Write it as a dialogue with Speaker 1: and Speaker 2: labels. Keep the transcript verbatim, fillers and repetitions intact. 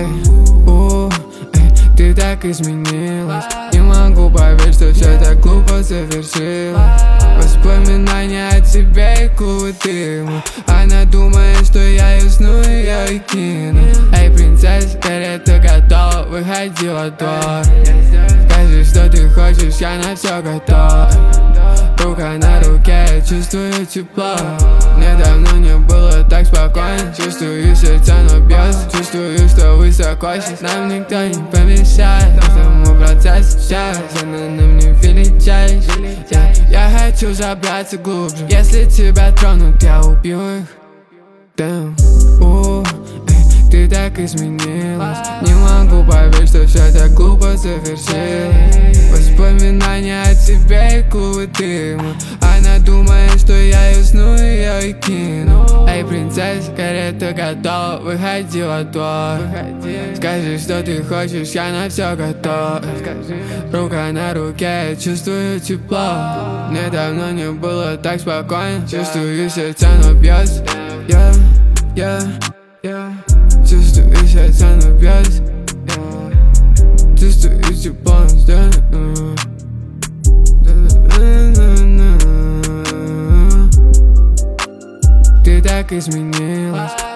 Speaker 1: Эй, у, эй, ты так изменилась. Не могу поверить, что все так глупо завершилось. Воспоминания о тебе и клубы дыма. Она думает, что я усну, ее и кину. Эй, принцесса, говорит, ты готова, выходи во двор. Скажи, что ты хочешь, я на все готов. Рука на руке, я чувствую тепло. Недавно не было так спокойно. Чувствую, сердце оно бьется. Чувствую, что высоко сейчас нам никто не помешает. Этому процессу сейчас она нам не величаешь. Я, я хочу забраться глубже. Если тебя тронут, я убью их. Damn, у, эй, ты так изменилась. Не могу поверить, что все так глупо завершилось. Воспоминания о тебе и клубы дыма. Она думает, что я усну, ее и кину. Эй, принцесса, говорит, ты готова, выходи во двор. Скажи, что ты хочешь, я на все готов. Рука на руке, я чувствую тепло. Недавно не было так спокойно. Чувствую, сердце оно бьется. Yeah, yeah, yeah. Чувствую, сердце оно бьется. Чувствую тепло. Ты так изменилась.